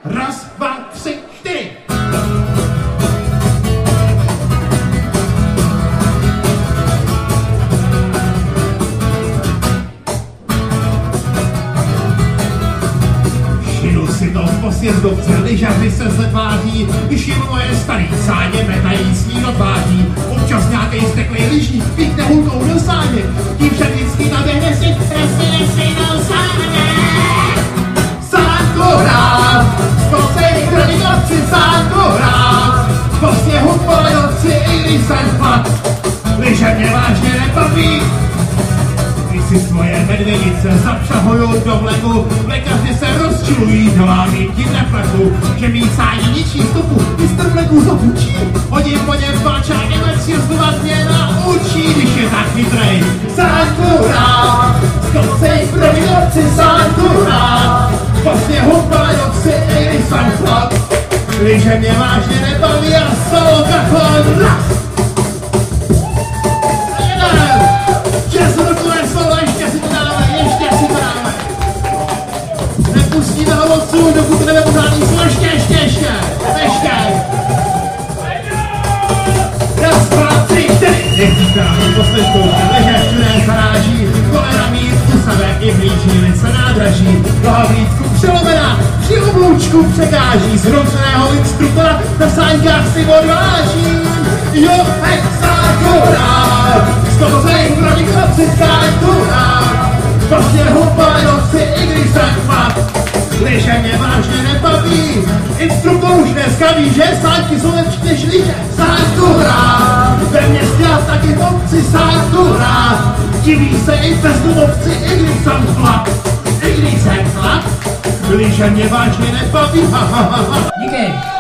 Raz, dva, tři, čtyři. Šinu si to po sjezdovce, lyžaři se zatváří, když jim moje starý sáně metají sníh odvádí. Občas nějakej steklej lyžník píkne hulkou do sáně, tím však vždycky naběhne si do sáně. Sánku hrát, zkocej kronikovci sánku hrát, po sněhu po ledovci, i když jsem chlap, lyže mě vážně nebaví. Když si svoje medvědice zapřahujou do vleku, lékaři se rozčilují, že vám jim tím nepleku, že mísání ničí stopu, mistr vleku zapučí, hodím po něm palčákem, ať sjezdovat mě naučí, když je tak chytrej. Sánku hrát, zkocej kronikovci sánku hrát, po sněhu po ledovci, i když jsem chlap, lyže mě vážně nebaví a solo kachon raz. Nepustíme ho odsud, dokud jdeme pořádný slovo, ještě. Raz, dva, tři, čtyři. Neříká mi posledkou, leže všude zaráží, kolena mít u sebe i blíží, se nádraží, nohavíčku přelomená, při oblůčku překáží, zhrouceného instruktora na sáňkách si odváží. Jo, sánku rád, zkocej kronikovci sánku rád, po sněhu po ledovci, i když jsem chlap, lyže mě vážně nebaví. Instruktor už dneska ví, že sáňky jsou lepší než lyže. Sánku rád, ve městě a taky v obci sánku rád, diví se i bezdomovci, i když jsem chlap, lyže mě vážně nebaví. Díky.